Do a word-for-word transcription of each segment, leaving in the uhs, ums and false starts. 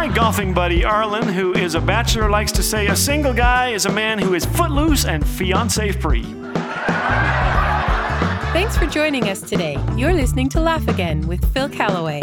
My golfing buddy Arlen, who is a bachelor, likes to say a single guy is a man who is footloose and fiancé-free. Thanks for joining us today. You're listening to Laugh Again with Phil Callaway.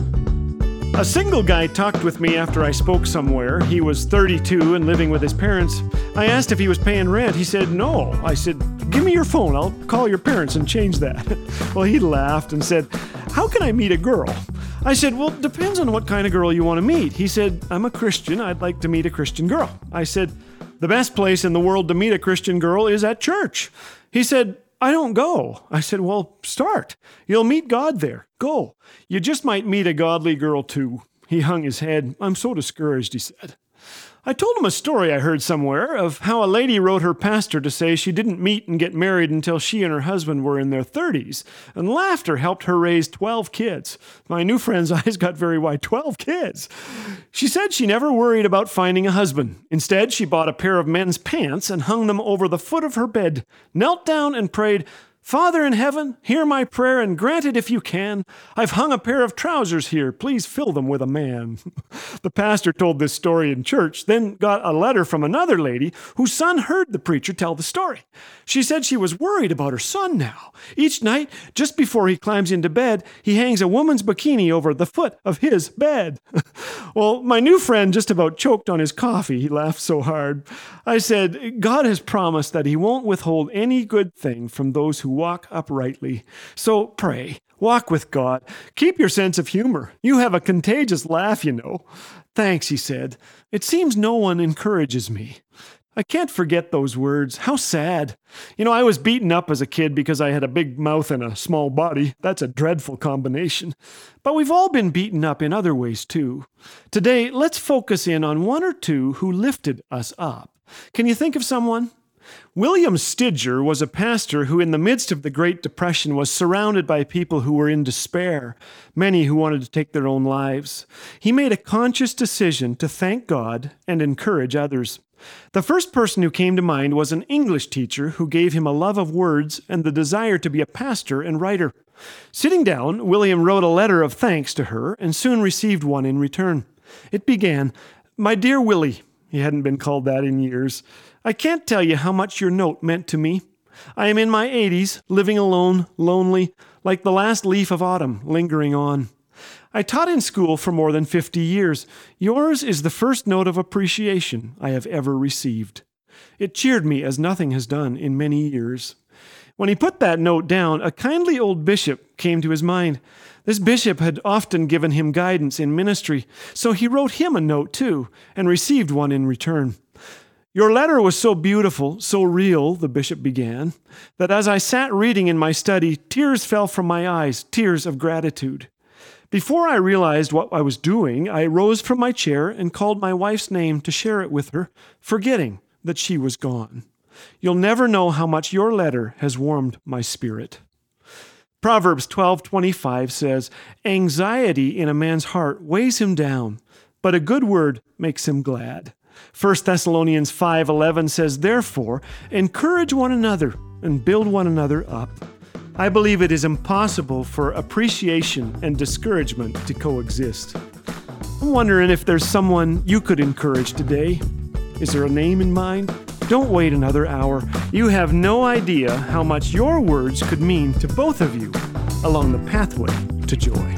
A single guy talked with me after I spoke somewhere. He was thirty-two and living with his parents. I asked if he was paying rent. He said no. I said, give me your phone. I'll call your parents and change that. Well, he laughed and said, how can I meet a girl? I said, well, depends on what kind of girl you want to meet. He said, I'm a Christian. I'd like to meet a Christian girl. I said, the best place in the world to meet a Christian girl is at church. He said, I don't go. I said, well, start. You'll meet God there. Go. You just might meet a godly girl too. He hung his head. I'm so discouraged, he said. I told him a story I heard somewhere of how a lady wrote her pastor to say she didn't meet and get married until she and her husband were in their thirties, and laughter helped her raise twelve kids. My new friend's eyes got very wide. twelve kids! She said she never worried about finding a husband. Instead, she bought a pair of men's pants and hung them over the foot of her bed, knelt down and prayed, Father in heaven, hear my prayer and grant it if you can. I've hung a pair of trousers here. Please fill them with a man. The pastor told this story in church, then got a letter from another lady whose son heard the preacher tell the story. She said she was worried about her son now. Each night, just before he climbs into bed, he hangs a woman's bikini over the foot of his bed. Well, my new friend just about choked on his coffee. He laughed so hard. I said, God has promised that he won't withhold any good thing from those who walk uprightly. So pray, walk with God. Keep your sense of humor. You have a contagious laugh, you know. Thanks, he said. It seems no one encourages me. I can't forget those words. How sad. You know, I was beaten up as a kid because I had a big mouth and a small body. That's a dreadful combination. But we've all been beaten up in other ways too. Today, let's focus in on one or two who lifted us up. Can you think of someone? William Stidger was a pastor who in the midst of the Great Depression was surrounded by people who were in despair, many who wanted to take their own lives. He made a conscious decision to thank God and encourage others. The first person who came to mind was an English teacher who gave him a love of words and the desire to be a pastor and writer. Sitting down, William wrote a letter of thanks to her and soon received one in return. It began, My dear Willie, he hadn't been called that in years, I can't tell you how much your note meant to me. I am in my eighties, living alone, lonely, like the last leaf of autumn lingering on. I taught in school for more than fifty years. Yours is the first note of appreciation I have ever received. It cheered me as nothing has done in many years. When he put that note down, a kindly old bishop came to his mind. This bishop had often given him guidance in ministry, so he wrote him a note too, and received one in return. Your letter was so beautiful, so real, the bishop began, that as I sat reading in my study, tears fell from my eyes, tears of gratitude. Before I realized what I was doing, I rose from my chair and called my wife's name to share it with her, forgetting that she was gone. You'll never know how much your letter has warmed my spirit. Proverbs twelve twenty-five says, Anxiety in a man's heart weighs him down, but a good word makes him glad. First Thessalonians five eleven says, Therefore, encourage one another and build one another up. I believe it is impossible for appreciation and discouragement to coexist. I'm wondering if there's someone you could encourage today. Is there a name in mind? Don't wait another hour. You have no idea how much your words could mean to both of you along the pathway to joy.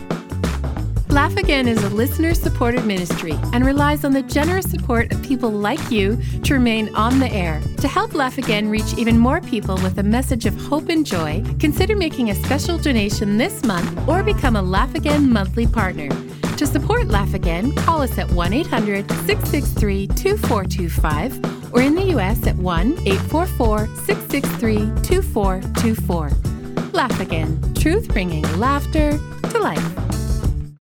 Laugh Again is a listener-supported ministry and relies on the generous support of people like you to remain on the air. To help Laugh Again reach even more people with a message of hope and joy, consider making a special donation this month or become a Laugh Again monthly partner. To support Laugh Again, call us at one eight hundred six six three two four two five or in the U S at one eight four four six six three two four two four. Laugh Again, truth bringing laughter to life.